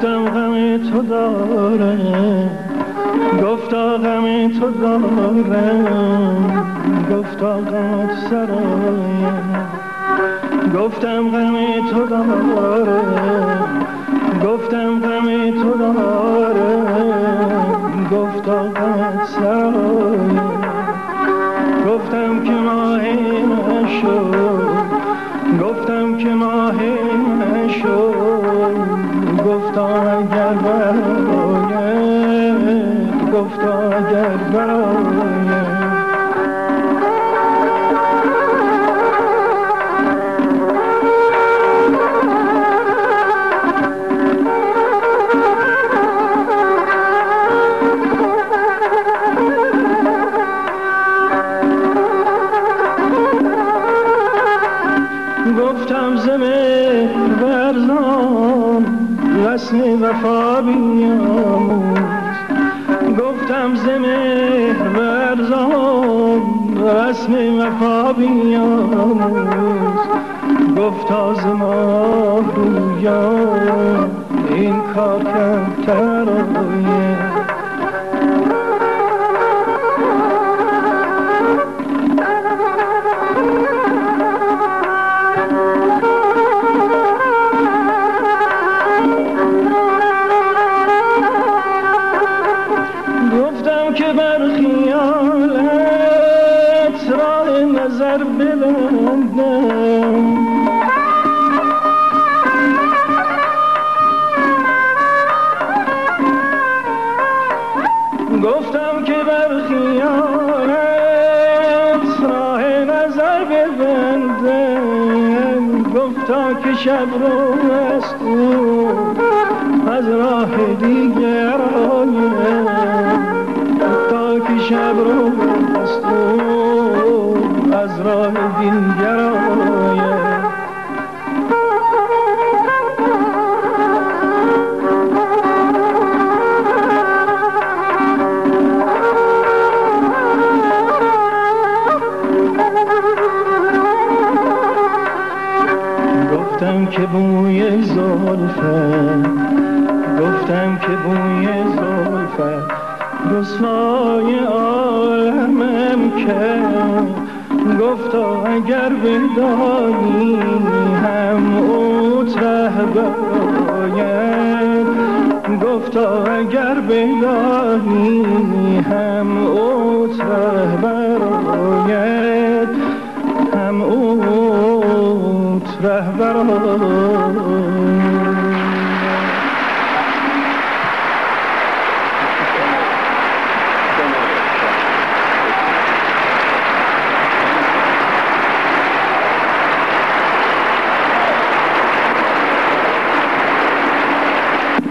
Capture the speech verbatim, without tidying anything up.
گفتم غم تو دارم، گفتا غم تو دارم، گفتا غم سرایم. گفتم غم تو دارم، گفتم غم تو دارم، گفتا غم سرایم. گفتم که ماه نشو، گفتم که ماه نشو، گفتا اگر براید، گفتا اگر براید. گفتم ز مهر ورزان رسم وفا بیاموز، گفتم ز مهر ورزان رسم وفا بیاموز. گفتا ز ماه رویان این کار کمتر آید. گفتم که بر خیالت راه نظر ببندم، گفتم که بر خیالت راه نظر ببندم. گفتا که شب رو است او از راه دیگر آیم، گفتا که شب رو است او از راه دیگر آیم. گفتم که بوی زلفت، گفتم که بوی زلفت رسوای عالمم کرد. گفتا اگر بدانی هم اوت رهبر آید، گفتا اگر بدانی هم اوت رهبر آید، هم اوت رهبر آید.